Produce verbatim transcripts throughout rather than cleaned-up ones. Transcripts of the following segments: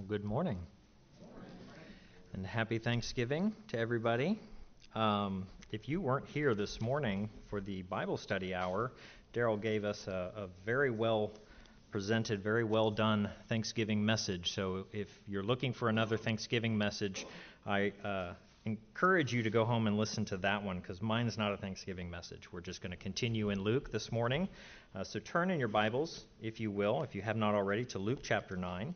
Well, good morning. And happy Thanksgiving to everybody. Um, if you weren't here this morning for the Bible study hour, Daryl gave us a, a very well presented, very well done Thanksgiving message. So if you're looking for another Thanksgiving message, I uh, encourage you to go home and listen to that one, because mine's not a Thanksgiving message. We're just going to continue in Luke this morning. Uh, so turn in your Bibles, if you will, if you have not already, to Luke chapter nine.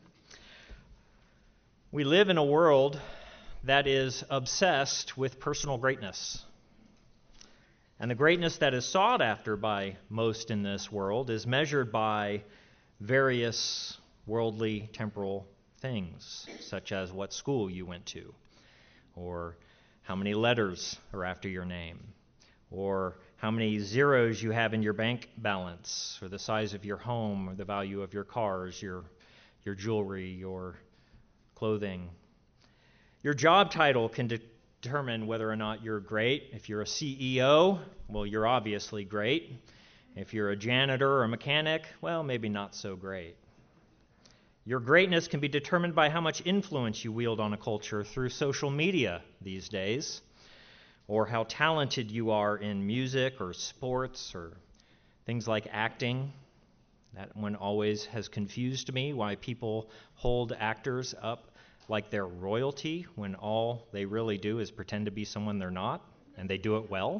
We live in a world that is obsessed with personal greatness. And the greatness that is sought after by most in this world is measured by various worldly, temporal things, such as what school you went to, or how many letters are after your name, or how many zeros you have in your bank balance, or the size of your home, or the value of your cars, your your jewelry, your clothing. Your job title can de- determine whether or not you're great. If you're a C E O, well, you're obviously great. If you're a janitor or a mechanic, well, maybe not so great. Your greatness can be determined by how much influence you wield on a culture through social media these days, or how talented you are in music or sports or things like acting. That one always has confused me, why people hold actors up like they're royalty when all they really do is pretend to be someone they're not, and they do it well.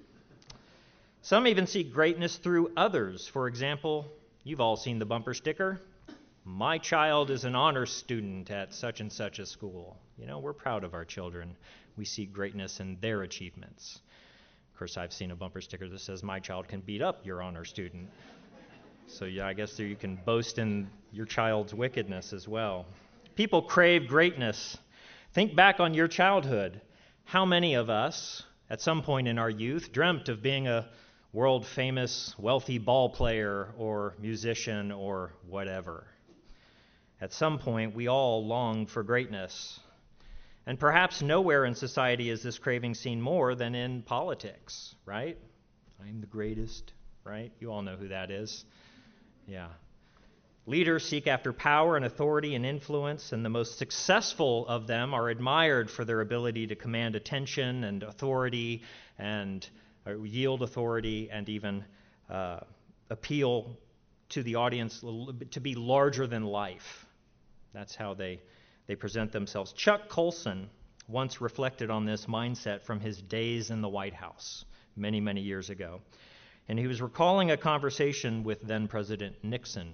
Some even see greatness through others. For example, you've all seen the bumper sticker, "My child is an honors student at such and such a school." You know, we're proud of our children. We see greatness in their achievements. Of course, I've seen a bumper sticker that says, "My child can beat up your honor student." So yeah, I guess there you can boast in your child's wickedness as well. People crave greatness. Think back on your childhood. How many of us, at some point in our youth, dreamt of being a world-famous, wealthy ball player or musician or whatever? At some point, we all long for greatness. And perhaps nowhere in society is this craving seen more than in politics, right? I'm the greatest, right? You all know who that is. Yeah. Leaders seek after power and authority and influence, and the most successful of them are admired for their ability to command attention and authority and uh, yield authority and even uh, appeal to the audience to be larger than life. That's how they, they present themselves. Chuck Colson once reflected on this mindset from his days in the White House many, many years ago. And he was recalling a conversation with then-President Nixon.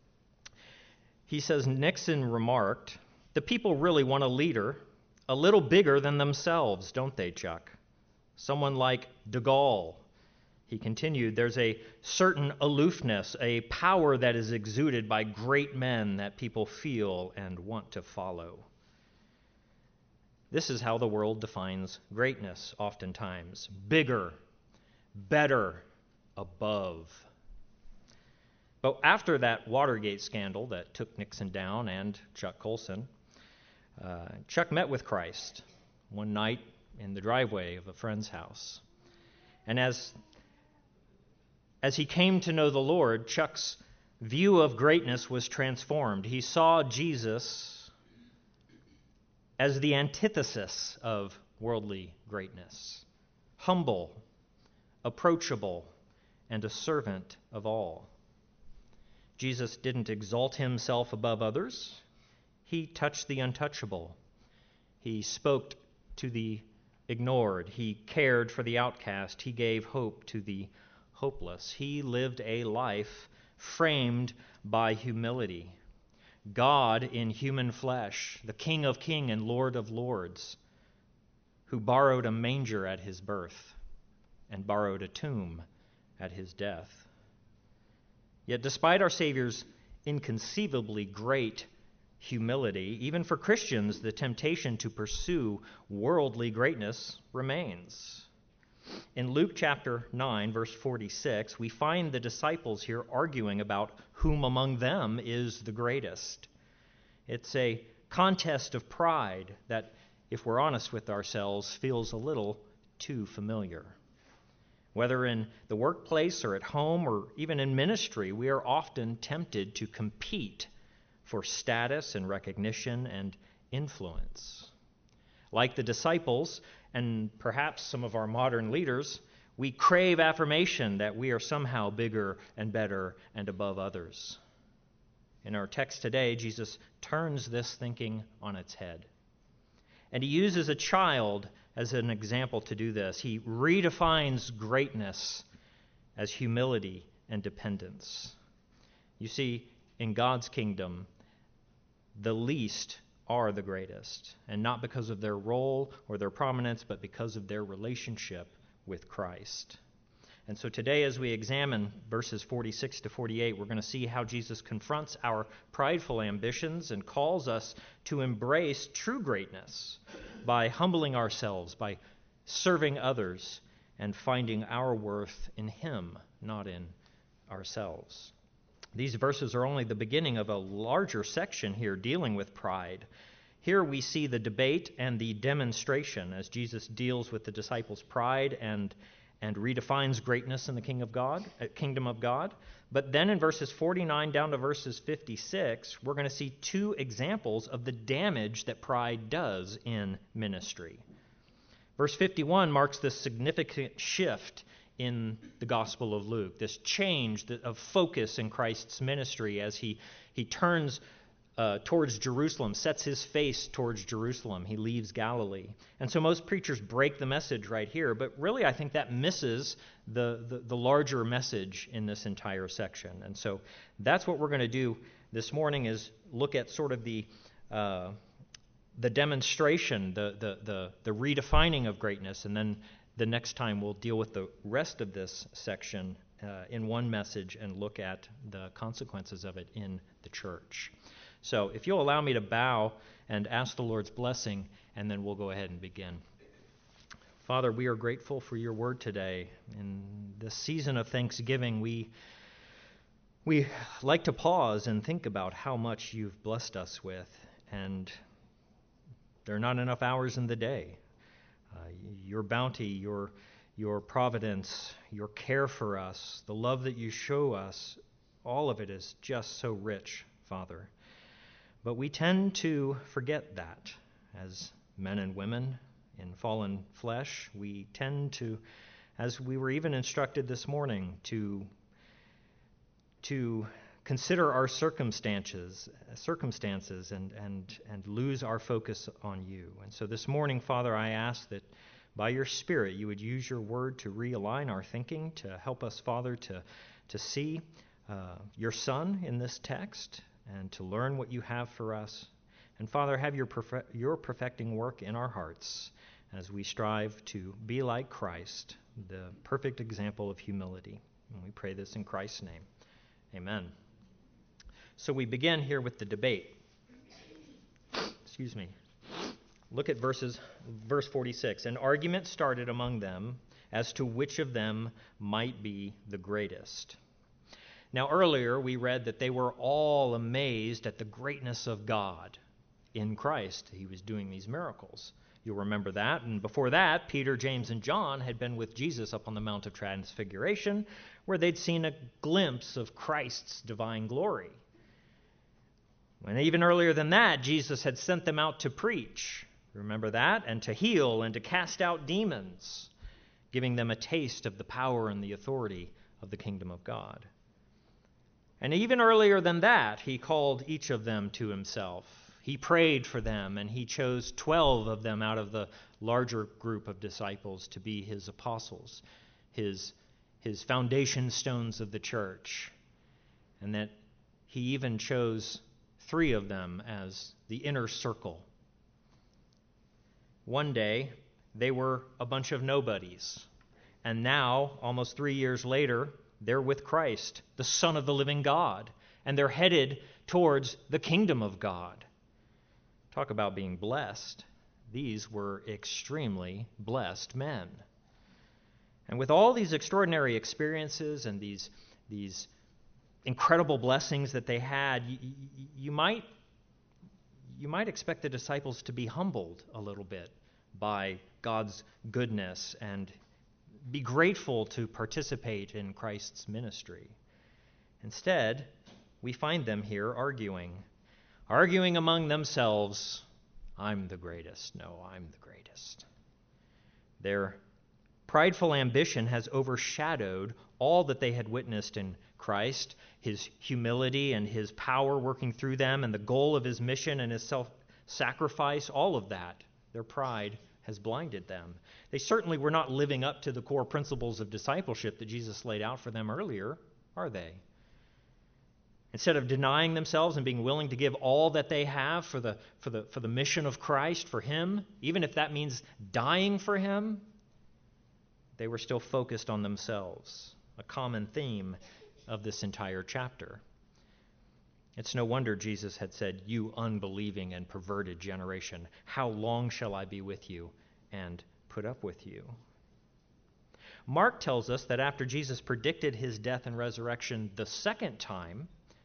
He says Nixon remarked, "The people really want a leader a little bigger than themselves, don't they, Chuck? Someone like de Gaulle." He continued, "There's a certain aloofness, a power that is exuded by great men that people feel and want to follow." This is how the world defines greatness oftentimes. Bigger, better, above. But after that Watergate scandal that took Nixon down and Chuck Colson, uh, Chuck met with Christ one night in the driveway of a friend's house. And as, as he came to know the Lord, Chuck's view of greatness was transformed. He saw Jesus as the antithesis of worldly greatness, humble, approachable, and a servant of all. Jesus didn't exalt himself above others. He touched the untouchable. He spoke to the ignored. He cared for the outcast. He gave hope to the hopeless. He lived a life framed by humility. God in human flesh, the King of Kings and Lord of Lords, who borrowed a manger at his birth and borrowed a tomb at his death. Yet despite our Savior's inconceivably great humility, even for Christians, the temptation to pursue worldly greatness remains. In Luke chapter nine, verse forty-six, we find the disciples here arguing about whom among them is the greatest. It's a contest of pride that, if we're honest with ourselves, feels a little too familiar. Whether in the workplace or at home or even in ministry, we are often tempted to compete for status and recognition and influence. Like the disciples, and perhaps some of our modern leaders, we crave affirmation that we are somehow bigger and better and above others. In our text today, Jesus turns this thinking on its head. And he uses a child as an example to do this. He redefines greatness as humility and dependence. You see, in God's kingdom, the least are the greatest, and not because of their role or their prominence, but because of their relationship with Christ. And so today, as we examine verses forty-six to forty-eight, we're going to see how Jesus confronts our prideful ambitions and calls us to embrace true greatness by humbling ourselves, by serving others, and finding our worth in Him, not in ourselves. These verses are only the beginning of a larger section here dealing with pride. Here we see the debate and the demonstration as Jesus deals with the disciples' pride and, and redefines greatness in the King of God, uh, kingdom of God. But then in verses forty-nine down to verses fifty-six, we're going to see two examples of the damage that pride does in ministry. Verse fifty-one marks this significant shift in the Gospel of Luke, this change of focus in Christ's ministry as he, he turns uh, towards Jerusalem, sets his face towards Jerusalem. He leaves Galilee. And so most preachers break the message right here, but really I think that misses the, the, the larger message in this entire section. And so that's what we're going to do this morning, is look at sort of the uh, the demonstration, the, the, the, the redefining of greatness, and then the next time we'll deal with the rest of this section uh, in one message and look at the consequences of it in the church. So if you'll allow me to bow and ask the Lord's blessing, and then we'll go ahead and begin. Father, we are grateful for your word today. In this season of Thanksgiving, we, we like to pause and think about how much you've blessed us with, and there are not enough hours in the day. Uh, your bounty, your your providence, your care for us, the love that you show us, all of it is just so rich, Father. But we tend to forget that as men and women in fallen flesh. We tend to, as we were even instructed this morning, to to consider our circumstances, circumstances, and and and lose our focus on you. And so this morning, Father, I ask that by your Spirit you would use your word to realign our thinking, to help us, Father, to to see uh, your Son in this text and to learn what you have for us. And Father, have your perfe- your perfecting work in our hearts as we strive to be like Christ, the perfect example of humility. And we pray this in Christ's name. Amen. So we begin here with the debate. Excuse me. Look at verses, verse forty-six. An argument started among them as to which of them might be the greatest. Now earlier we read that they were all amazed at the greatness of God in Christ. He was doing these miracles. You'll remember that. And before that, Peter, James, and John had been with Jesus up on the Mount of Transfiguration, where they'd seen a glimpse of Christ's divine glory. And even earlier than that, Jesus had sent them out to preach. Remember that? And to heal and to cast out demons, giving them a taste of the power and the authority of the kingdom of God. And even earlier than that, he called each of them to himself. He prayed for them, and he chose twelve of them out of the larger group of disciples to be his apostles, his, his foundation stones of the church. And that he even chose three of them as the inner circle. One day, they were a bunch of nobodies. And now, almost three years later, they're with Christ, the Son of the living God. And they're headed towards the kingdom of God. Talk about being blessed. These were extremely blessed men. And with all these extraordinary experiences and these, these incredible blessings that they had, you, you might you might expect the disciples to be humbled a little bit by God's goodness and be grateful to participate in Christ's ministry. Instead, we find them here arguing. arguing among themselves, I'm the greatest. No, I'm the greatest. Their prideful ambition has overshadowed all that they had witnessed in Christ, his humility and his power working through them, and the goal of his mission and his self-sacrifice, all of that. Their pride has blinded them. They certainly were not living up to the core principles of discipleship that Jesus laid out for them earlier, are they? Instead of denying themselves and being willing to give all that they have for the, for the, for the mission of Christ, for him, even if that means dying for him, they were still focused on themselves, a common theme of this entire chapter. It's no wonder Jesus had said, "You unbelieving and perverted generation, how long shall I be with you and put up with you?" Mark tells us that after Jesus predicted his death and resurrection the second time,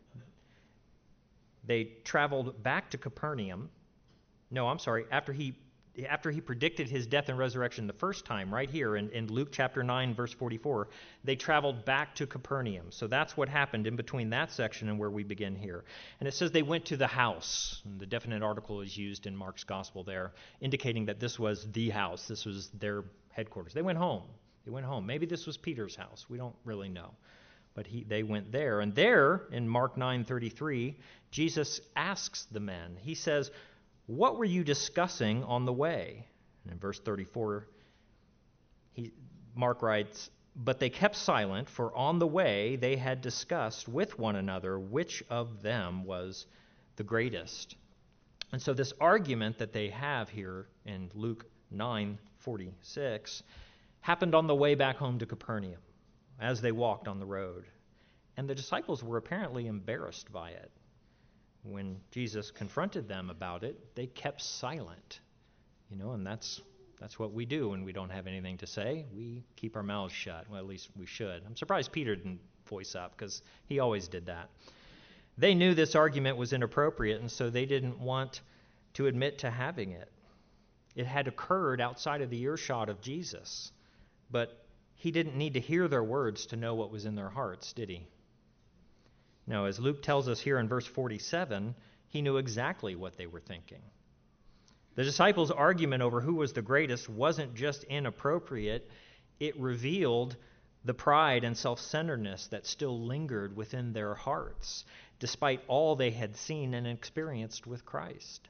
they traveled back to Capernaum. No, I'm sorry, after he After he predicted his death and resurrection the first time, right here in, in Luke chapter nine, verse forty-four, they traveled back to Capernaum. So that's what happened in between that section and where we begin here. And it says they went to the house. And the definite article is used in Mark's gospel there, indicating that this was the house. This was their headquarters. They went home. They went home. Maybe this was Peter's house. We don't really know. But he, they went there. And there, in Mark nine thirty-three, Jesus asks the men. He says, "What were you discussing on the way?" And in verse thirty-four, he, Mark writes, "But they kept silent, for on the way they had discussed with one another which of them was the greatest." And so this argument that they have here in Luke nine forty-six happened on the way back home to Capernaum as they walked on the road. And the disciples were apparently embarrassed by it. When Jesus confronted them about it, they kept silent. You know, and that's that's what we do when we don't have anything to say. We keep our mouths shut. Well, at least we should. I'm surprised Peter didn't voice up, because he always did that. They knew this argument was inappropriate, and so they didn't want to admit to having it. It had occurred outside of the earshot of Jesus, but he didn't need to hear their words to know what was in their hearts, did he? No, as Luke tells us here in verse forty-seven, he knew exactly what they were thinking. The disciples' argument over who was the greatest wasn't just inappropriate, it revealed the pride and self-centeredness that still lingered within their hearts, despite all they had seen and experienced with Christ.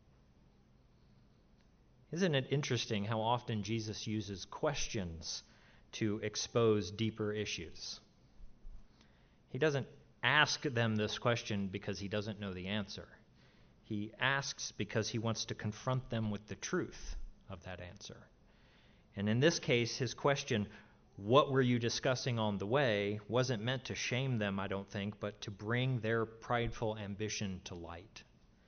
Isn't it interesting how often Jesus uses questions to expose deeper issues? He doesn't ask them this question because he doesn't know the answer. He asks because he wants to confront them with the truth of that answer. And in this case, his question, "What were you discussing on the way?" wasn't meant to shame them, I don't think, but to bring their prideful ambition to light.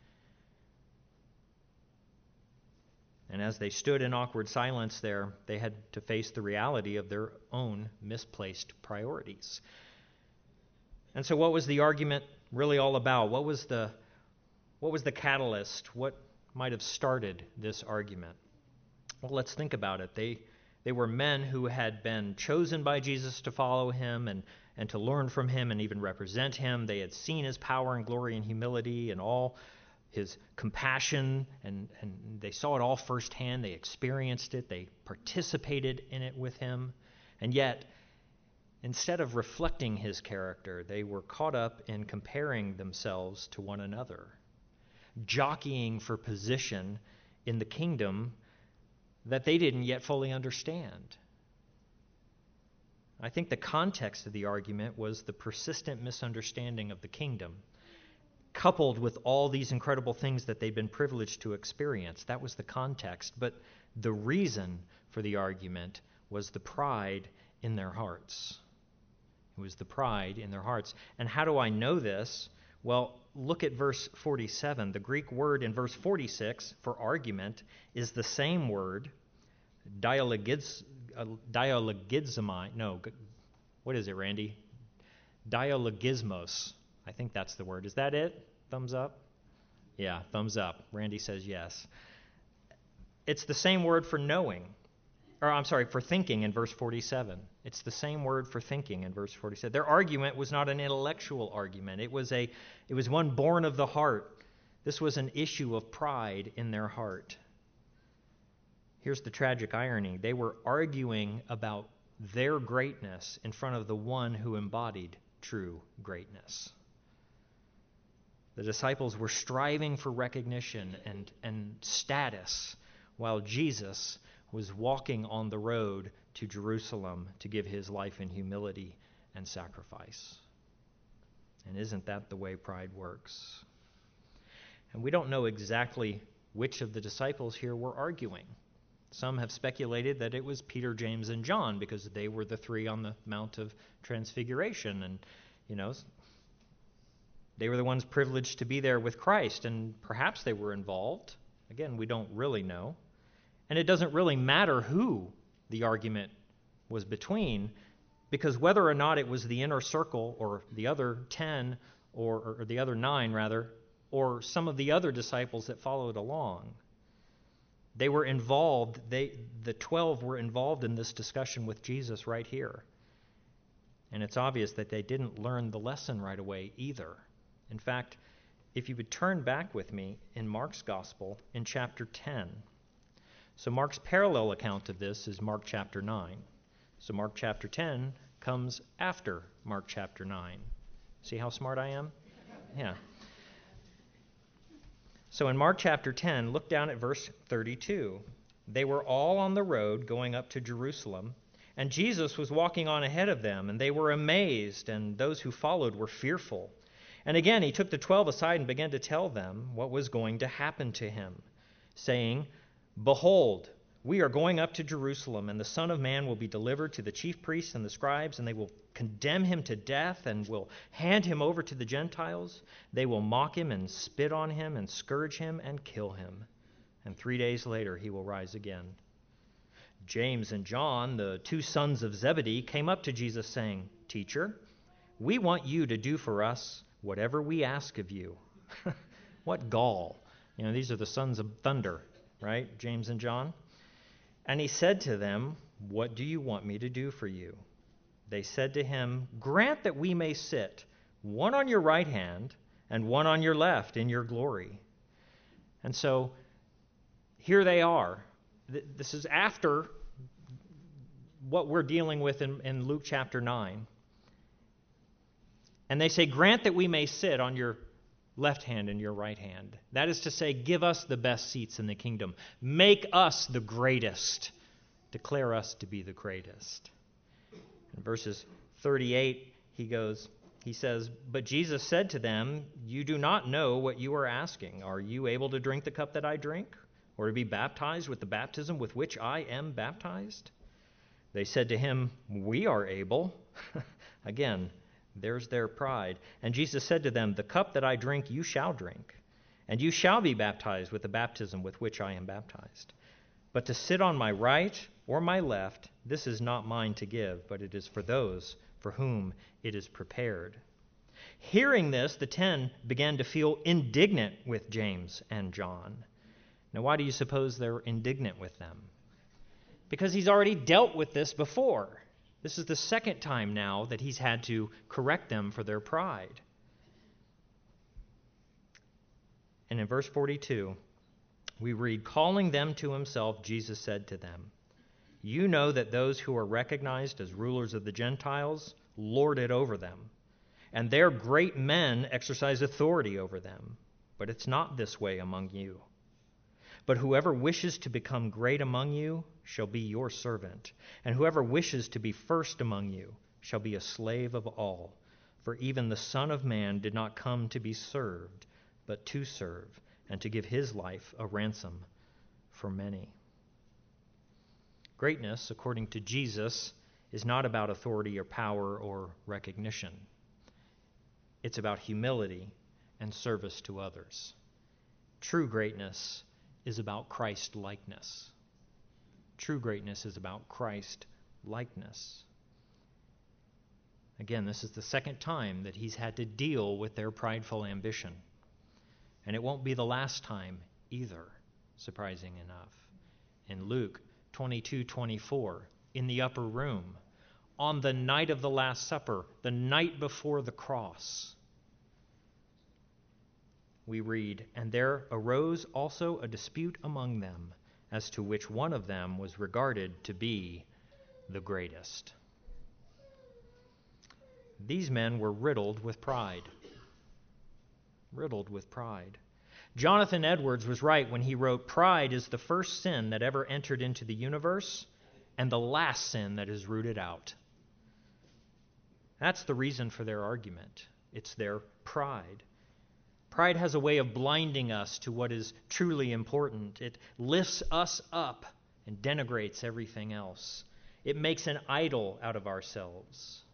And as they stood in awkward silence there, they had to face the reality of their own misplaced priorities. And so what was the argument really all about? What was the what was the catalyst? What might have started this argument? Well, let's think about it. They they were men who had been chosen by Jesus to follow him and, and to learn from him and even represent him. They had seen his power and glory and humility and all his compassion, and, and they saw it all firsthand. They experienced it. They participated in it with him. And yet, instead of reflecting his character, they were caught up in comparing themselves to one another, jockeying for position in the kingdom that they didn't yet fully understand. I think the context of the argument was the persistent misunderstanding of the kingdom, coupled with all these incredible things that they'd been privileged to experience. That was the context. But the reason for the argument was the pride in their hearts. It was the pride in their hearts. And how do I know this? Well, look at verse forty-seven. The Greek word in verse forty-six for argument is the same word, dialogiz, uh, dialogizomai. No, what is it, Randy? Dialogismos. I think that's the word. Is that it? Thumbs up? Yeah, thumbs up. Randy says yes. It's the same word for knowing. Or I'm sorry, for thinking in verse forty-seven. It's the same word for thinking in verse forty-seven. Their argument was not an intellectual argument. It was a, it was one born of the heart. This was an issue of pride in their heart. Here's the tragic irony. They were arguing about their greatness in front of the one who embodied true greatness. The disciples were striving for recognition and, and status, while Jesus was walking on the road to Jerusalem to give his life in humility and sacrifice. And isn't that the way pride works? And we don't know exactly which of the disciples here were arguing. Some have speculated that it was Peter, James, and John because they were the three on the Mount of Transfiguration. And, you know, they were the ones privileged to be there with Christ, and perhaps they were involved. Again, we don't really know. And it doesn't really matter who the argument was between, because whether or not it was the inner circle or the other ten, or, or the other nine, rather, or some of the other disciples that followed along, they were involved, they, the twelve were involved in this discussion with Jesus right here. And it's obvious that they didn't learn the lesson right away either. In fact, if you would turn back with me in Mark's Gospel in chapter ten. So Mark's parallel account of this is Mark chapter nine. So Mark chapter ten comes after Mark chapter nine. See how smart I am? Yeah. So in Mark chapter ten, look down at verse thirty-two. They were all on the road going up to Jerusalem, and Jesus was walking on ahead of them, and they were amazed, and those who followed were fearful. And again, he took the twelve aside and began to tell them what was going to happen to him, saying, "Behold, we are going up to Jerusalem, and the Son of Man will be delivered to the chief priests and the scribes, and they will condemn him to death and will hand him over to the Gentiles. They will mock him and spit on him and scourge him and kill him. And three days later he will rise again." James and John, the two sons of Zebedee, came up to Jesus saying, "Teacher, we want you to do for us whatever we ask of you." What gall. You know, these are the sons of thunder, right? James and John. And he said to them, "What do you want me to do for you?" They said to him, "Grant that we may sit, one on your right hand and one on your left in your glory." And so here they are. This is after what we're dealing with in, in Luke chapter nine. And they say, "Grant that we may sit on your left hand and your right hand." That is to say, give us the best seats in the kingdom. Make us the greatest. Declare us to be the greatest. In verses thirty-eight, he goes, he says, "But Jesus said to them, you do not know what you are asking. Are you able to drink the cup that I drink, or to be baptized with the baptism with which I am baptized?" They said to him, "We are able." Again, there's their pride. And Jesus said to them, "The cup that I drink you shall drink, and you shall be baptized with the baptism with which I am baptized. But to sit on my right or my left, this is not mine to give, but it is for those for whom it is prepared." Hearing this, the ten began to feel indignant with James and John. Now, why do you suppose they're indignant with them? Because he's already dealt with this before. This is the second time now that he's had to correct them for their pride. And in verse forty-two, we read, "Calling them to himself, Jesus said to them, you know that those who are recognized as rulers of the Gentiles lord it over them, and their great men exercise authority over them. But it's not this way among you. But whoever wishes to become great among you shall be your servant, and whoever wishes to be first among you shall be a slave of all. For even the Son of Man did not come to be served, but to serve, and to give his life a ransom for many." Greatness, according to Jesus, is not about authority or power or recognition. It's about humility and service to others. True greatness is about Christ-likeness. True greatness is about Christ-likeness. Again, this is the second time that he's had to deal with their prideful ambition. And it won't be the last time either, surprising enough. In Luke twenty-two twenty-four, in the upper room, on the night of the Last Supper, the night before the cross, we read, "And there arose also a dispute among them as to which one of them was regarded to be the greatest." These men were riddled with pride. Riddled with pride. Jonathan Edwards was right when he wrote, "Pride is the first sin that ever entered into the universe and the last sin that is rooted out." That's the reason for their argument. It's their pride. Pride has a way of blinding us to what is truly important. It lifts us up and denigrates everything else. It makes an idol out of ourselves.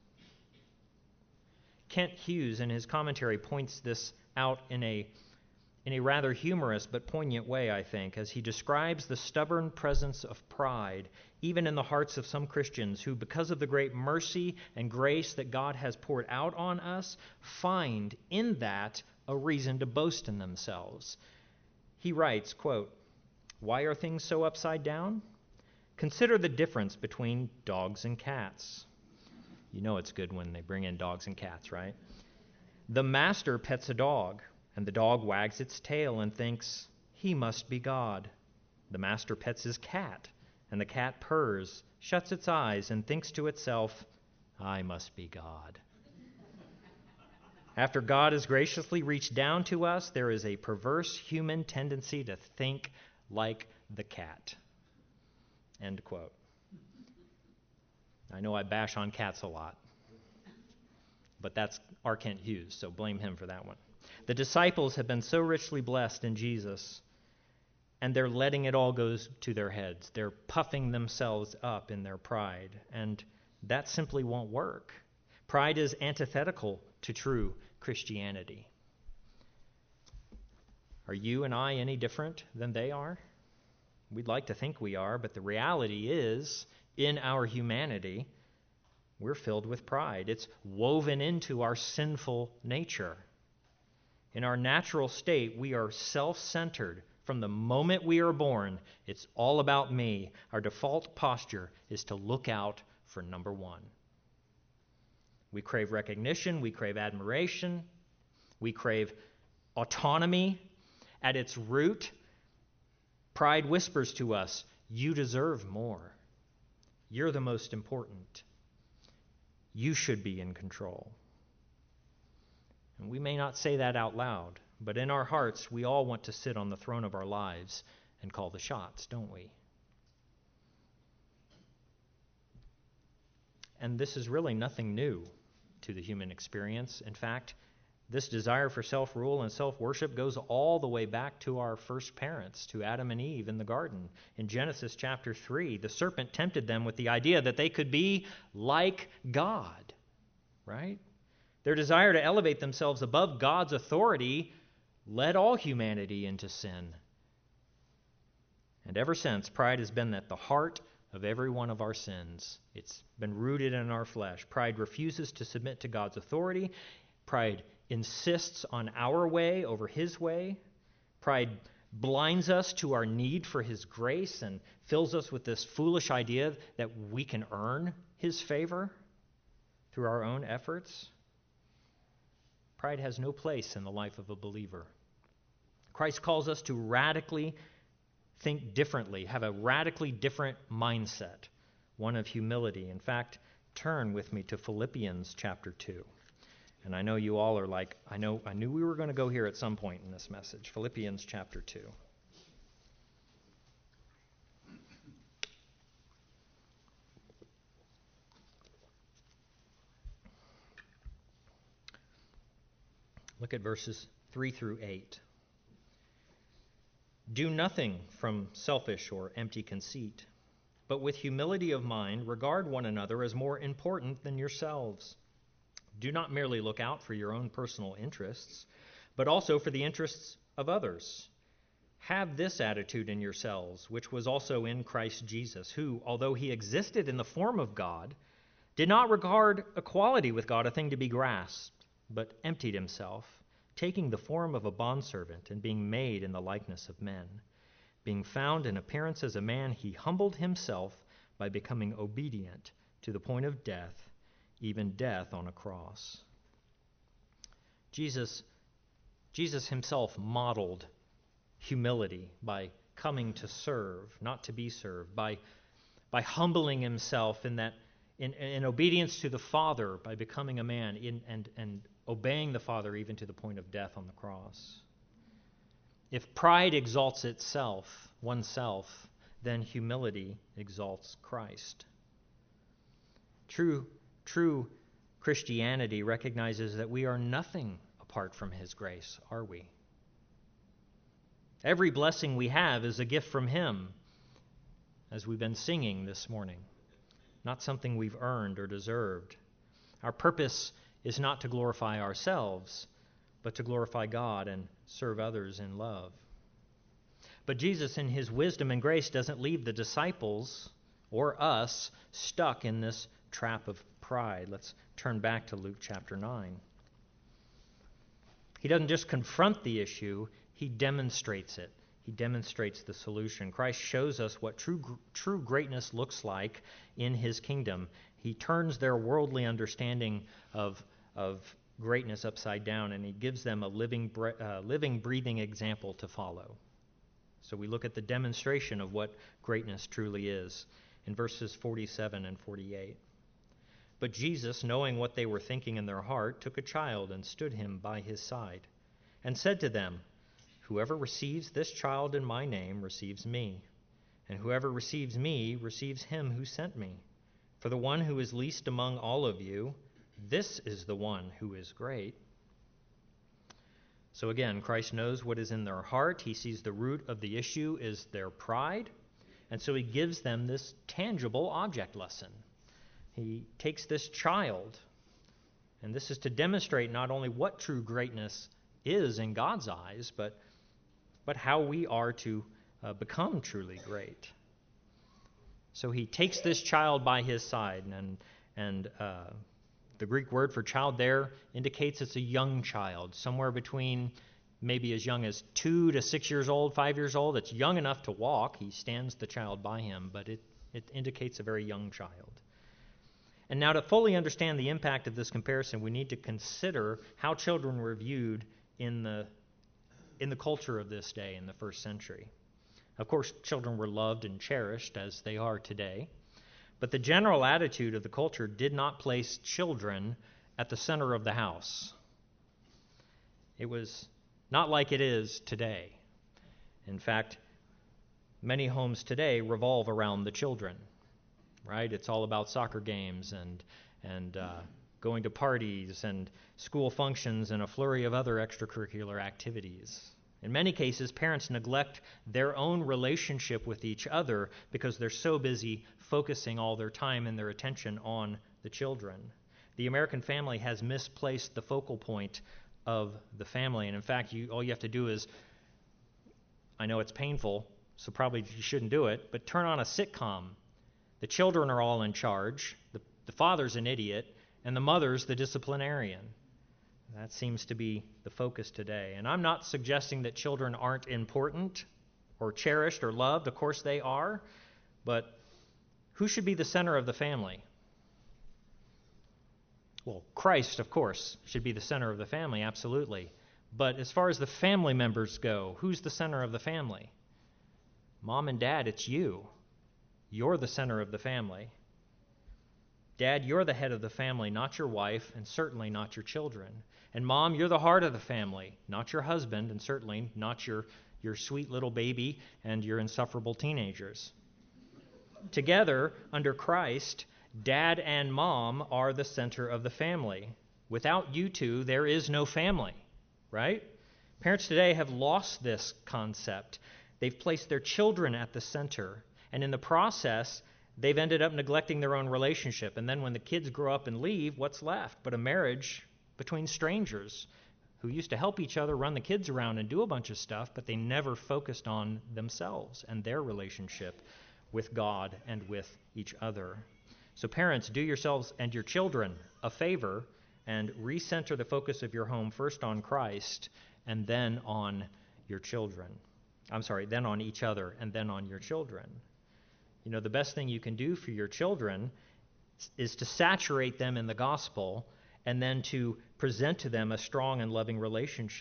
Kent Hughes, in his commentary, points this out in a, in a rather humorous but poignant way, I think, as he describes the stubborn presence of pride, even in the hearts of some Christians who, because of the great mercy and grace that God has poured out on us, find in that a reason to boast in themselves. He writes, quote, "Why are things so upside down? Consider the difference between dogs and cats." You know it's good when they bring in dogs and cats, right? The master pets a dog, and the dog wags its tail and thinks, "He must be God." The master pets his cat, and the cat purrs, shuts its eyes, and thinks to itself, "I must be God." After God has graciously reached down to us, there is a perverse human tendency to think like the cat. End quote. I know I bash on cats a lot, but that's R. Kent Hughes, so blame him for that one. The disciples have been so richly blessed in Jesus, and they're letting it all go to their heads. They're puffing themselves up in their pride, and that simply won't work. Pride is antithetical to true Christianity. Are you and I any different than they are? We'd like to think we are, but the reality is, in our humanity, we're filled with pride. It's woven into our sinful nature. In our natural state, we are self-centered. From the moment we are born, it's all about me. Our default posture is to look out for number one. We crave recognition, we crave admiration, we crave autonomy. At its root, pride whispers to us, "You deserve more. You're the most important. You should be in control." And we may not say that out loud, but in our hearts, we all want to sit on the throne of our lives and call the shots, don't we? And this is really nothing new to the human experience. In fact, this desire for self-rule and self-worship goes all the way back to our first parents, to Adam and Eve in the garden. In Genesis chapter three, the serpent tempted them with the idea that they could be like God, right? Their desire to elevate themselves above God's authority led all humanity into sin. And ever since, pride has been at the heart of every one of our sins. It's been rooted in our flesh. Pride refuses to submit to God's authority. Pride insists on our way over His way. Pride blinds us to our need for His grace and fills us with this foolish idea that we can earn His favor through our own efforts. Pride has no place in the life of a believer. Christ calls us to radically think differently, have a radically different mindset, one of humility. In fact, turn with me to Philippians chapter two. And I know you all are like, I know, I knew we were going to go here at some point in this message. Philippians chapter two. Look at verses three through eight. "Do nothing from selfish or empty conceit, but with humility of mind regard one another as more important than yourselves. Do not merely look out for your own personal interests, but also for the interests of others. Have this attitude in yourselves, which was also in Christ Jesus, who, although he existed in the form of God, did not regard equality with God a thing to be grasped, but emptied himself, taking the form of a bondservant and being made in the likeness of men. Being found in appearance as a man, he humbled himself by becoming obedient to the point of death, even death on a cross." Jesus Jesus himself modeled humility by coming to serve, not to be served, by, by humbling himself in that in, in obedience to the Father, by becoming a man in, and, and obeying the Father even to the point of death on the cross. If pride exalts itself, oneself, then humility exalts Christ. True, true Christianity recognizes that we are nothing apart from his grace, are we? Every blessing we have is a gift from him, as we've been singing this morning, not something we've earned or deserved. Our purpose is not to glorify ourselves, but to glorify God and serve others in love. But Jesus, in his wisdom and grace, doesn't leave the disciples or us stuck in this trap of pride. Let's turn back to Luke chapter nine. He doesn't just confront the issue, he demonstrates it. He demonstrates the solution. Christ shows us what true true greatness looks like in his kingdom. He turns their worldly understanding of, of greatness upside down, and he gives them a living, uh, living, breathing example to follow. So we look at the demonstration of what greatness truly is in verses forty-seven and forty-eight. But Jesus, knowing what they were thinking in their heart, took a child and stood him by his side, and said to them, "Whoever receives this child in my name receives me, and whoever receives me receives him who sent me. For the one who is least among all of you, this is the one who is great." So again, Christ knows what is in their heart. He sees the root of the issue is their pride, and so he gives them this tangible object lesson. He takes this child, and this is to demonstrate not only what true greatness is in God's eyes, but, but how we are to uh, become truly great. So he takes this child by his side, and, and uh, the Greek word for child there indicates it's a young child, somewhere between maybe as young as two to six years old, five years old. It's young enough to walk. He stands the child by him, but it, it indicates a very young child. And now to fully understand the impact of this comparison, we need to consider how children were viewed in the, in the culture of this day, in the first century. Of course, children were loved and cherished as they are today, but the general attitude of the culture did not place children at the center of the house. It was not like it is today. In fact, many homes today revolve around the children. Right? It's all about soccer games and and uh, going to parties and school functions and a flurry of other extracurricular activities. In many cases, parents neglect their own relationship with each other because they're so busy focusing all their time and their attention on the children. The American family has misplaced the focal point of the family. And in fact, you, all you have to do is, I know it's painful, so probably you shouldn't do it, but turn on a sitcom. The children are all in charge, the, the father's an idiot, and the mother's the disciplinarian. That seems to be the focus today. And I'm not suggesting that children aren't important or cherished or loved. Of course they are. But who should be the center of the family? Well, Christ, of course, should be the center of the family, absolutely. But as far as the family members go, who's the center of the family? Mom and Dad, it's you. You're the center of the family. Dad, you're the head of the family, not your wife, and certainly not your children. And Mom, you're the heart of the family, not your husband, and certainly not your, your sweet little baby and your insufferable teenagers. Together, under Christ, Dad and Mom are the center of the family. Without you two, there is no family, right? Parents today have lost this concept. They've placed their children at the center. And in the process, they've ended up neglecting their own relationship. And then when the kids grow up and leave, what's left but a marriage between strangers who used to help each other run the kids around and do a bunch of stuff, but they never focused on themselves and their relationship with God and with each other. So parents, do yourselves and your children a favor and recenter the focus of your home first on Christ and then on your children. I'm sorry, then on each other and then on your children. You know, the best thing you can do for your children is to saturate them in the gospel and then to present to them a strong and loving relationship.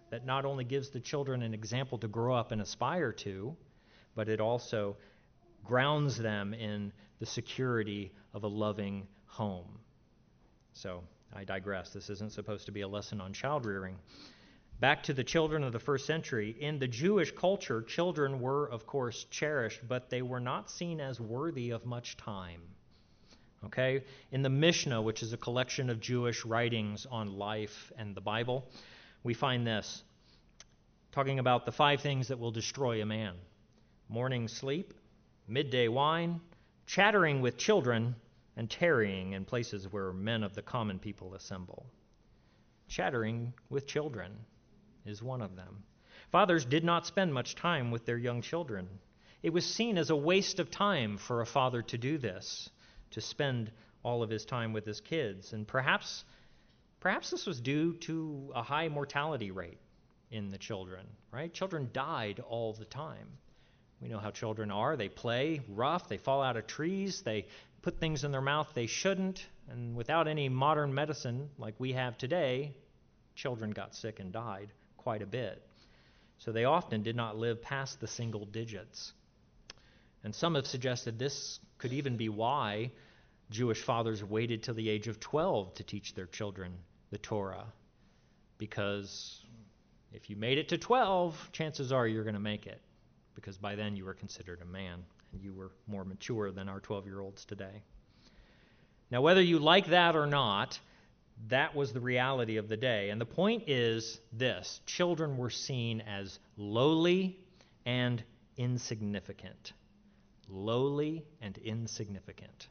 that not only gives the children an example to grow up and aspire to, but it also grounds them in the security of a loving home. So I digress. This isn't supposed to be a lesson on child rearing. Back to the children of the first century. In the Jewish culture, children were, of course, cherished, but they were not seen as worthy of much time. Okay? In the Mishnah, which is a collection of Jewish writings on life and the Bible, we find this, talking about the five things that will destroy a man. Morning sleep, midday wine, chattering with children, and tarrying in places where men of the common people assemble. Chattering with children is one of them. Fathers did not spend much time with their young children. It was seen as a waste of time for a father to do this, to spend all of his time with his kids. And perhaps, perhaps this was due to a high mortality rate in the children, right? Children died all the time. We know how children are. They play rough. They fall out of trees. They put things in their mouth they shouldn't. And without any modern medicine like we have today, children got sick and died quite a bit. So they often did not live past the single digits. And some have suggested this could even be why Jewish fathers waited till the age of twelve to teach their children the Torah. Because if you made it to twelve, chances are you're going to make it. Because by then you were considered a man, and you were more mature than our twelve-year-olds today. Now, whether you like that or not, that was the reality of the day. And the point is this: children were seen as lowly and insignificant. Lowly and insignificant.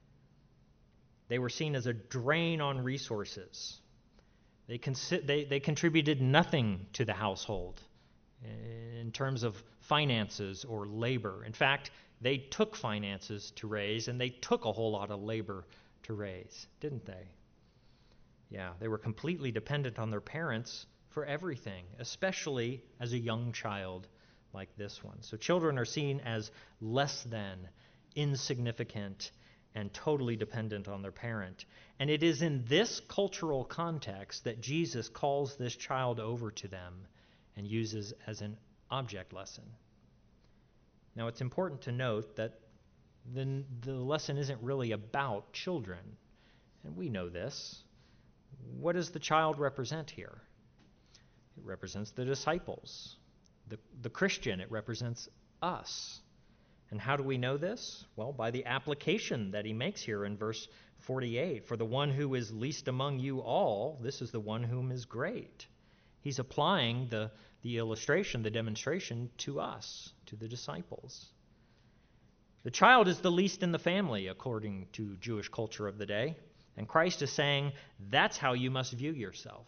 They were seen as a drain on resources. They, consi- they, they contributed nothing to the household in terms of finances or labor. In fact, they took finances to raise, and they took a whole lot of labor to raise, didn't they? Yeah, they were completely dependent on their parents for everything, especially as a young child like this one. So children are seen as less than, insignificant, and totally dependent on their parent. And it is in this cultural context that Jesus calls this child over to them and uses as an object lesson. Now, it's important to note that the, the lesson isn't really about children, and we know this. What does the child represent here? It represents the disciples. The, the Christian, it represents us. And how do we know this? Well, by the application that he makes here in verse forty-eight. For the one who is least among you all, this is the one whom is great. He's applying the, the illustration, the demonstration to us, to the disciples. The child is the least in the family, according to Jewish culture of the day. And Christ is saying, that's how you must view yourself.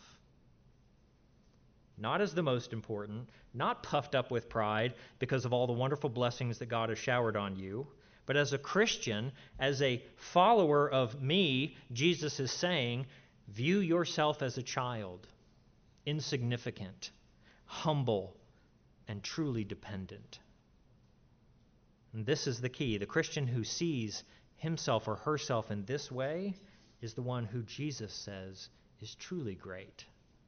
Not as the most important, not puffed up with pride because of all the wonderful blessings that God has showered on you, but as a Christian, as a follower of me, Jesus is saying, view yourself as a child, insignificant, humble, and truly dependent. And this is the key. The Christian who sees himself or herself in this way is the one who Jesus says is truly great.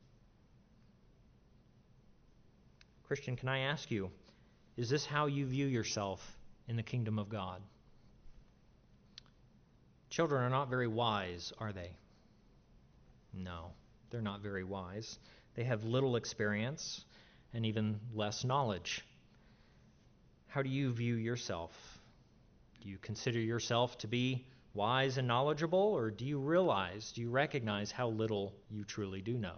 Christian, can I ask you, is this how you view yourself in the kingdom of God? Children are not very wise, are they? No, they're not very wise. They have little experience and even less knowledge. How do you view yourself? Do you consider yourself to be wise and knowledgeable, or do you realize, do you recognize how little you truly do know?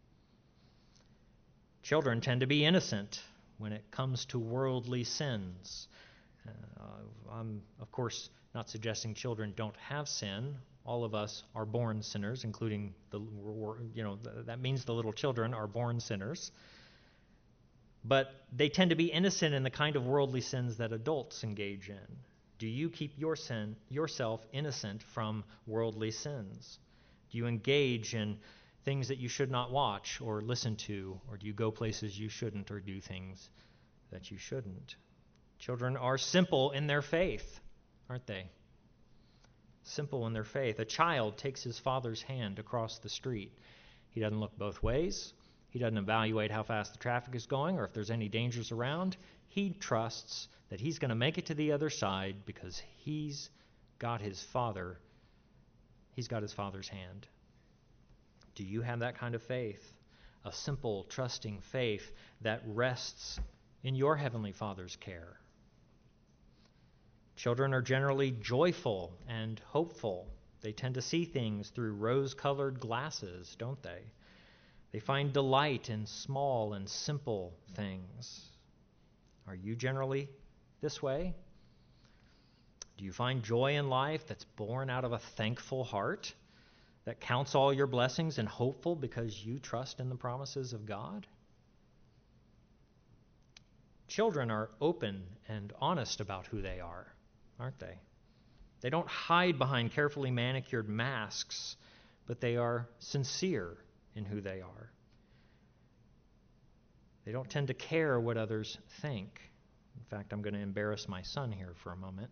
Children tend to be innocent when it comes to worldly sins. Uh, I'm, of course, not suggesting children don't have sin. All of us are born sinners, including the, you know, that means the little children are born sinners. But they tend to be innocent in the kind of worldly sins that adults engage in. Do you keep your sin, yourself innocent from worldly sins? Do you engage in things that you should not watch or listen to, or do you go places you shouldn't or do things that you shouldn't? Children are simple in their faith, aren't they? Simple in their faith. A child takes his father's hand across the street. He doesn't look both ways. He doesn't evaluate how fast the traffic is going or if there's any dangers around. He trusts that he's going to make it to the other side because he's got his Father. He's got his Father's hand. Do you have that kind of faith? A simple, trusting faith that rests in your Heavenly Father's care. Children are generally joyful and hopeful. They tend to see things through rose-colored glasses, don't they? They find delight in small and simple things. Are you generally this way? Do you find joy in life that's born out of a thankful heart that counts all your blessings and hopeful because you trust in the promises of God? Children are open and honest about who they are, aren't they? They don't hide behind carefully manicured masks, but they are sincere in who they are. They don't tend to care what others think. In fact, I'm going to embarrass my son here for a moment.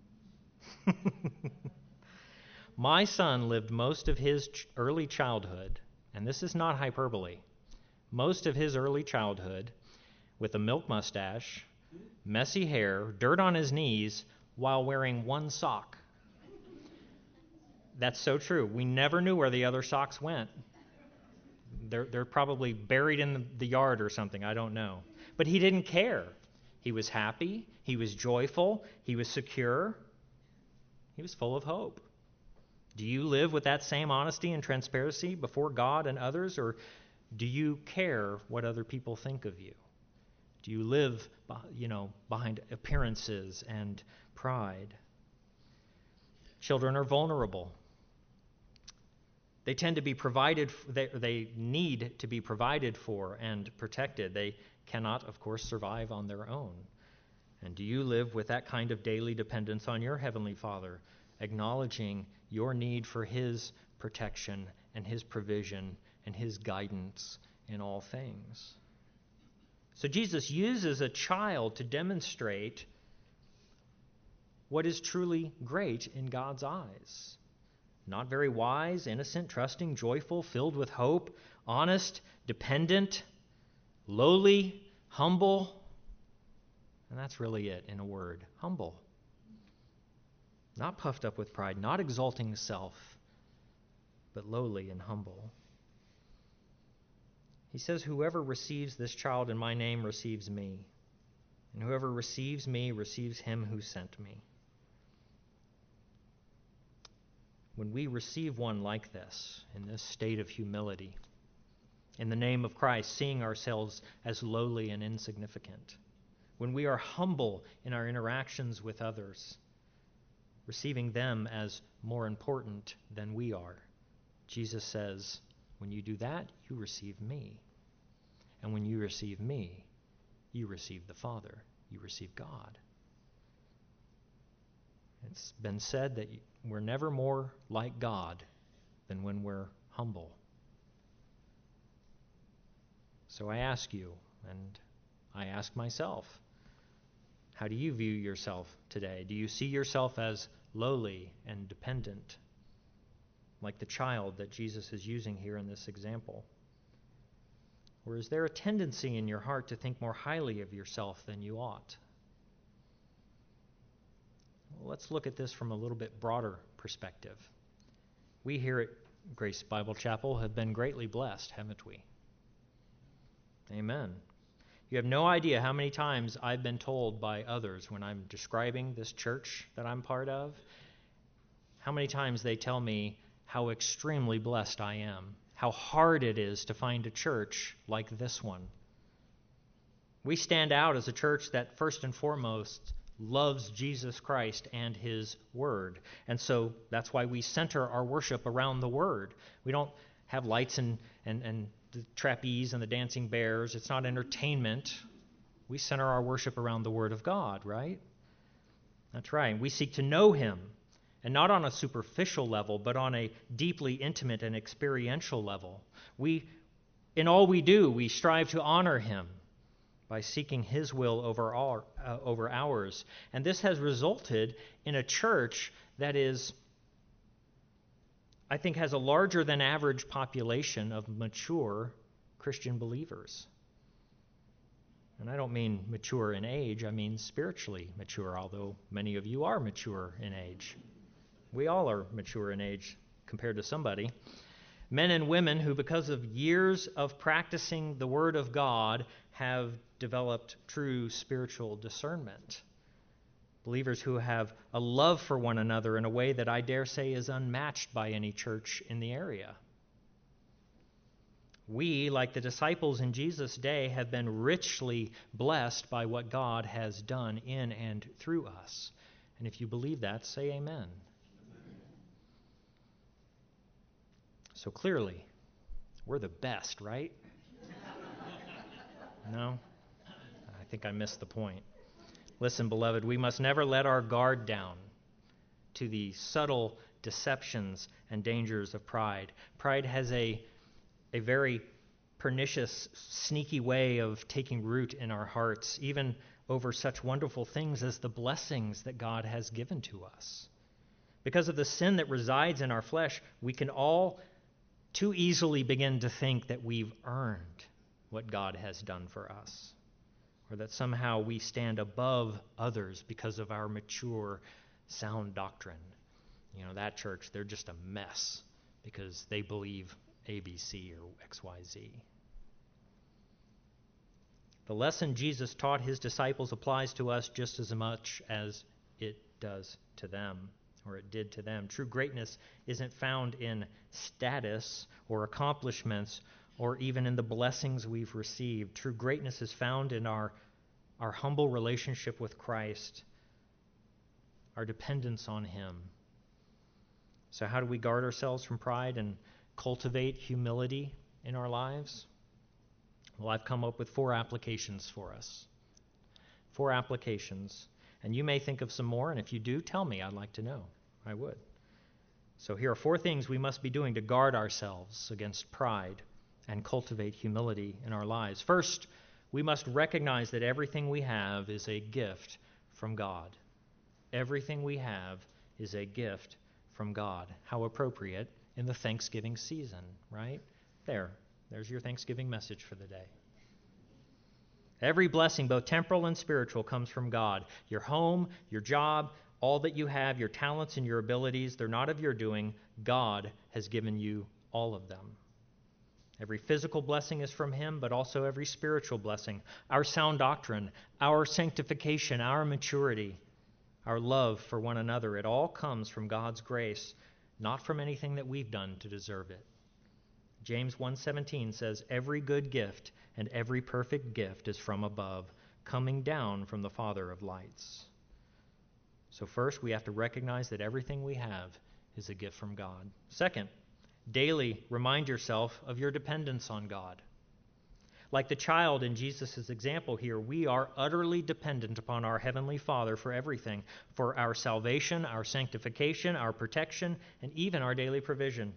My son lived most of his ch- early childhood, and this is not hyperbole, most of his early childhood with a milk mustache, messy hair, dirt on his knees, while wearing one sock. That's so true. We never knew where the other socks went. They're, they're probably buried in the, the yard or something. I don't know. But he didn't care. He was happy. He was joyful. He was secure. He was full of hope. Do you live with that same honesty and transparency before God and others, or do you care what other people think of you? Do you live, you know, behind appearances and pride? Children are vulnerable. They tend to be provided, they, they need to be provided for and protected. They cannot, of course, survive on their own. And do you live with that kind of daily dependence on your Heavenly Father, acknowledging your need for His protection and His provision and His guidance in all things? So Jesus uses a child to demonstrate what is truly great in God's eyes. Not very wise, innocent, trusting, joyful, filled with hope, honest, dependent, lowly, humble. And that's really it in a word. Humble. Not puffed up with pride, not exalting self, but lowly and humble. He says, whoever receives this child in my name receives me, and whoever receives me receives him who sent me. When we receive one like this, in this state of humility, in the name of Christ, seeing ourselves as lowly and insignificant, when we are humble in our interactions with others, receiving them as more important than we are, Jesus says, when you do that, you receive me. And when you receive me, you receive the Father. You receive God. It's been said that we're never more like God than when we're humble. So I ask you, and I ask myself, how do you view yourself today? Do you see yourself as lowly and dependent, like the child that Jesus is using here in this example? Or is there a tendency in your heart to think more highly of yourself than you ought? Well, let's look at this from a little bit broader perspective. We here at Grace Bible Chapel have been greatly blessed, haven't we? Amen. You have no idea how many times I've been told by others when I'm describing this church that I'm part of, how many times they tell me how extremely blessed I am, how hard it is to find a church like this one. We stand out as a church that first and foremost loves Jesus Christ and His Word. And so that's why we center our worship around the Word. We don't have lights and, and, and the trapeze and the dancing bears. It's not entertainment. We center our worship around the Word of God, right? That's right. We seek to know Him, and not on a superficial level, but on a deeply intimate and experiential level. We, in all we do, we strive to honor Him by seeking His will over our, uh, over ours. And this has resulted in a church that is, I think, has a larger than average population of mature Christian believers. And I don't mean mature in age, I mean spiritually mature, although many of you are mature in age. We all are mature in age compared to somebody. Men and women who, because of years of practicing the Word of God, have developed true spiritual discernment. Believers who have a love for one another in a way that I dare say is unmatched by any church in the area. We, like the disciples in Jesus' day, have been richly blessed by what God has done in and through us. And if you believe that, say amen. So clearly, we're the best, right? No? I think I missed the point. Listen, beloved, we must never let our guard down to the subtle deceptions and dangers of pride. Pride has a, a very pernicious, sneaky way of taking root in our hearts, even over such wonderful things as the blessings that God has given to us. Because of the sin that resides in our flesh, we can all too easily begin to think that we've earned what God has done for us, or that somehow we stand above others because of our mature, sound doctrine. You know, that church, they're just a mess because they believe A B C or X Y Z. The lesson Jesus taught his disciples applies to us just as much as it does to them, or it did to them. True greatness isn't found in status or accomplishments or even in the blessings we've received. True greatness is found in our, our humble relationship with Christ, our dependence on him. So how do we guard ourselves from pride and cultivate humility in our lives? Well, I've come up with four applications for us. Four applications. And you may think of some more, and if you do, tell me. I'd like to know. I would. So here are four things we must be doing to guard ourselves against pride and cultivate humility in our lives. First, we must recognize that everything we have is a gift from God. Everything we have is a gift from God. How appropriate in the Thanksgiving season, right? There. There's your Thanksgiving message for the day. Every blessing, both temporal and spiritual, comes from God. Your home, your job, all that you have, your talents and your abilities, they're not of your doing. God has given you all of them. Every physical blessing is from him, but also every spiritual blessing. Our sound doctrine, our sanctification, our maturity, our love for one another, it all comes from God's grace, not from anything that we've done to deserve it. James one seventeen says, every good gift and every perfect gift is from above, coming down from the Father of lights. So first, we have to recognize that everything we have is a gift from God. Second, daily remind yourself of your dependence on God. Like the child in Jesus' example here, we are utterly dependent upon our Heavenly Father for everything, for our salvation, our sanctification, our protection, and even our daily provision.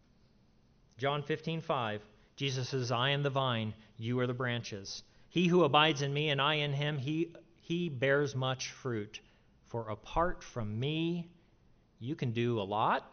John fifteen five, Jesus says, I am the vine, you are the branches. He who abides in me and I in him, he, he bears much fruit. For apart from me, you can do a lot?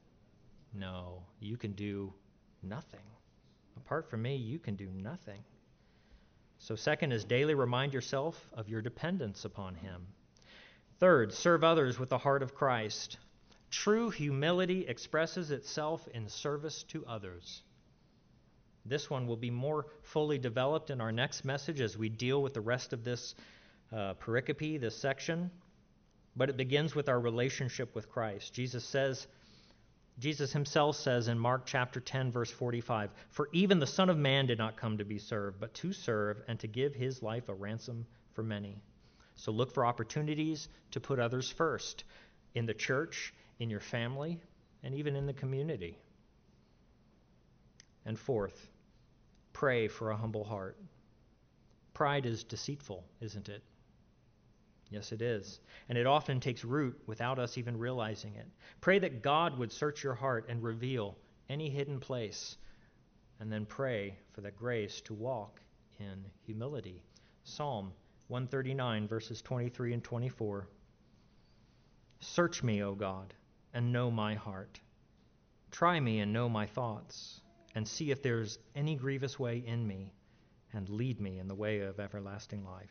No, you can do nothing. Apart from me, you can do nothing. So second is daily remind yourself of your dependence upon him. Third, serve others with the heart of Christ. True humility expresses itself in service to others. This one will be more fully developed in our next message as we deal with the rest of this uh, pericope, this section. But it begins with our relationship with Christ. Jesus says, Jesus himself says in Mark chapter ten, verse forty-five, for even the Son of Man did not come to be served, but to serve and to give his life a ransom for many. So look for opportunities to put others first in the church, in your family, and even in the community. And fourth, pray for a humble heart. Pride is deceitful, isn't it? Yes, it is. And it often takes root without us even realizing it. Pray that God would search your heart and reveal any hidden place. And then pray for the grace to walk in humility. Psalm one thirty-nine, verses twenty-three and twenty-four. Search me, O God, and know my heart. Try me and know my thoughts, and see if there's any grievous way in me, and lead me in the way of everlasting life.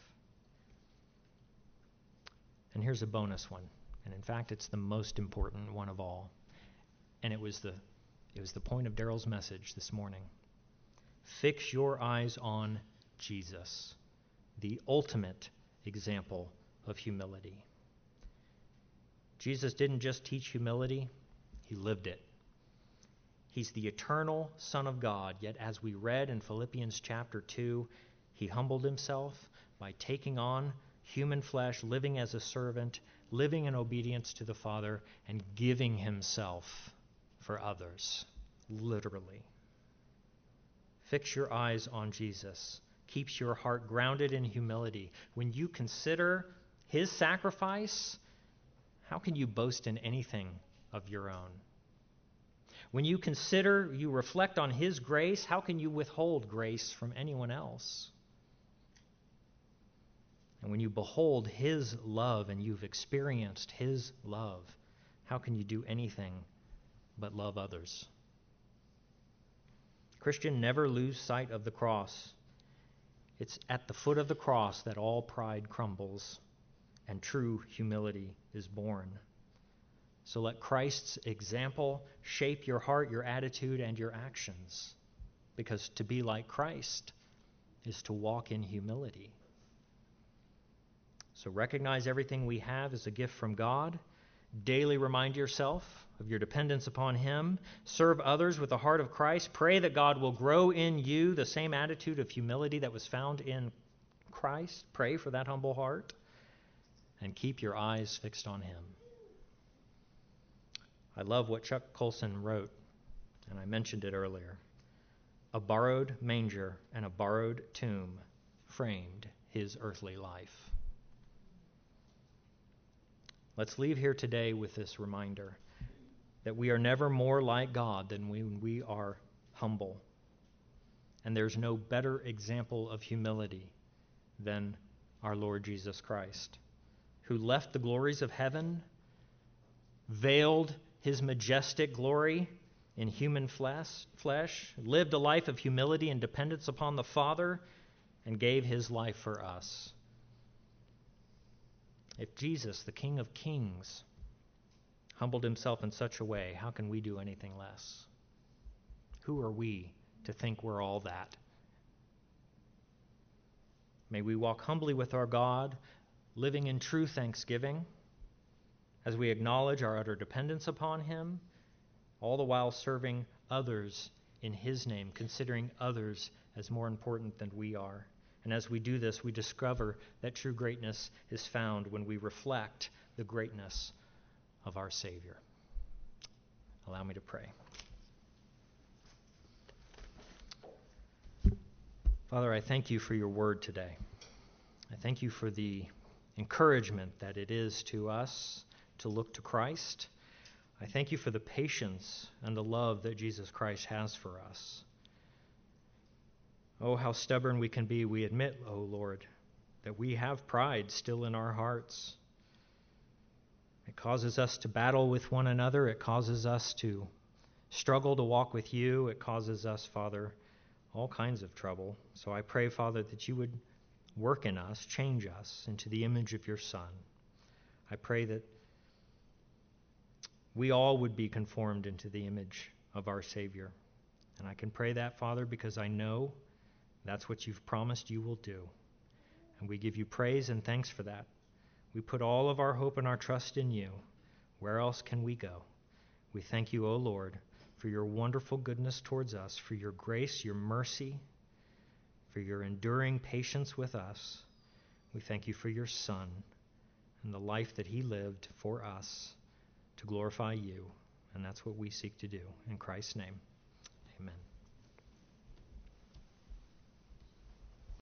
And here's a bonus one, and in fact, it's the most important one of all. And it was the it was the point of Daryl's message this morning. Fix your eyes on Jesus, the ultimate example of humility. Jesus didn't just teach humility, he lived it. He's the eternal Son of God, yet as we read in Philippians chapter two, he humbled himself by taking on human flesh, living as a servant, living in obedience to the Father, and giving himself for others, literally. Fix your eyes on Jesus. Keeps your heart grounded in humility. When you consider his sacrifice, how can you boast in anything of your own? When you consider, you reflect on his grace, how can you withhold grace from anyone else? And when you behold his love and you've experienced his love, how can you do anything but love others? Christian, never lose sight of the cross. It's at the foot of the cross that all pride crumbles and true humility is born. So let Christ's example shape your heart, your attitude, and your actions. Because to be like Christ is to walk in humility. So recognize everything we have as a gift from God. Daily remind yourself of your dependence upon him. Serve others with the heart of Christ. Pray that God will grow in you the same attitude of humility that was found in Christ. Pray for that humble heart. And keep your eyes fixed on him. I love what Chuck Colson wrote, and I mentioned it earlier. A borrowed manger and a borrowed tomb framed his earthly life. Let's leave here today with this reminder that we are never more like God than when we are humble. And there's no better example of humility than our Lord Jesus Christ, who left the glories of heaven, veiled his majestic glory in human flesh, flesh, lived a life of humility and dependence upon the Father, and gave his life for us. If Jesus, the King of Kings, humbled himself in such a way, how can we do anything less? Who are we to think we're all that? May we walk humbly with our God, living in true thanksgiving, as we acknowledge our utter dependence upon him, all the while serving others in his name, considering others as more important than we are. And as we do this, we discover that true greatness is found when we reflect the greatness of our Savior. Allow me to pray. Father, I thank you for your word today. I thank you for the encouragement that it is to us to look to Christ. I thank you for the patience and the love that Jesus Christ has for us. Oh, how stubborn we can be. We admit, oh Lord, that we have pride still in our hearts. It causes us to battle with one another. It causes us to struggle to walk with you. It causes us, Father, all kinds of trouble. So I pray, Father, that you would work in us, change us into the image of your Son. I pray that we all would be conformed into the image of our Savior. And I can pray that, Father, because I know that's what you've promised you will do. And we give you praise and thanks for that. We put all of our hope and our trust in you. Where else can we go? We thank you, O Lord, for your wonderful goodness towards us, for your grace, your mercy, for your enduring patience with us. We thank you for your Son and the life that he lived for us to glorify you. And that's what we seek to do. In Christ's name, amen.